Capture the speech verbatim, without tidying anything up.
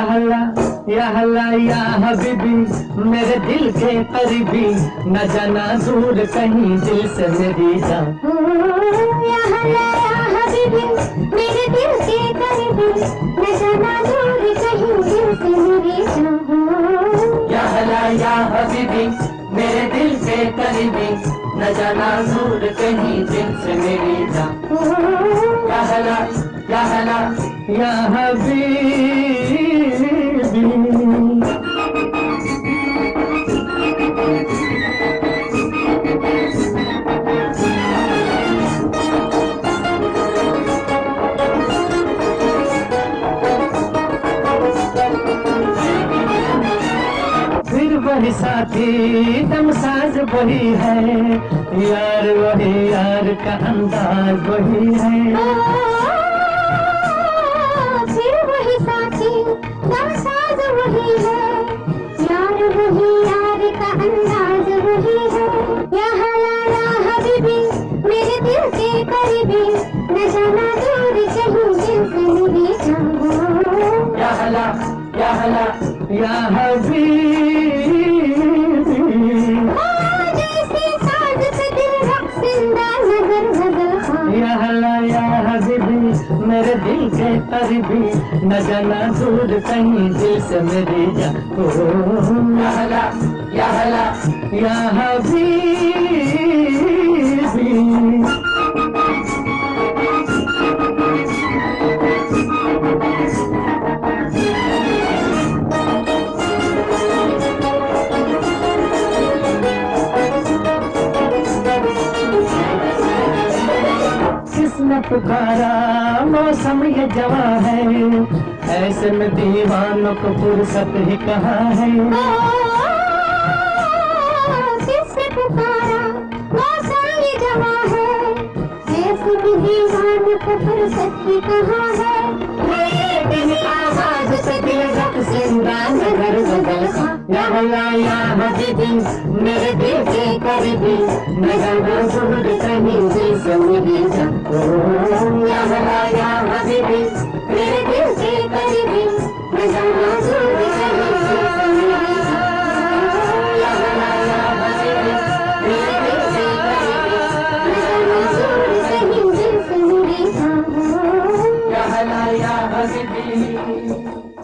हल्ला या हल्ला या हबीबी मेरे दिल के करीबी न जाना दूर कहीं दिल से मेरी जान। या हल्ला या हबीबी मेरे दिल के करीबी न जाना दूर कहीं दिल से मेरी जान। या हल्ला या हबीबी मेरे दिल के करीबी न जाना दूर कहीं दिल से मेरी जान। या हल्ला या हल्ला या हबीबी। फिर वही साथी दम साज वही है यार, वही यार का अंदाज वही है। फिर वही साथी दम साज वही है यार, वही यार का अंदाज वही है। या हल्ला या हबीबी मेरे दिल के करीबी न जाना दूर कहीं दिल से मेरी जान। या हल्ला या हल्ला या हबीबी। या हल्ला या हबीबी मेरे दिल के करीबी न जाना दूर कहीं दिल से मेरी जान। या हल्ला या हल्ला या हबीबी। किसने पुकारा मौसम ये जवा है, ऐसे में दीवानों को फुर्सत ही कहाँ है। किसने पुकारा मौसम ये जवा है, ऐसे में दीवानों को फुर्सत ही कहाँ है। आवाज से दिल रख जिंदा नगर बदल। या हल्ला या हबीबी मेरे दिल के करीबी न जाना दूर कहीं दिल से मेरी जान। या हल्ला या हबीबी मेरे दिल के करीबी न जाना दूर कहीं दिल से मेरी जान। या हल्ला या हबीबी मेरे दिल के करीबी न जाना दूर कहीं दिल से मेरी जान। या हल्ला या हबीबी।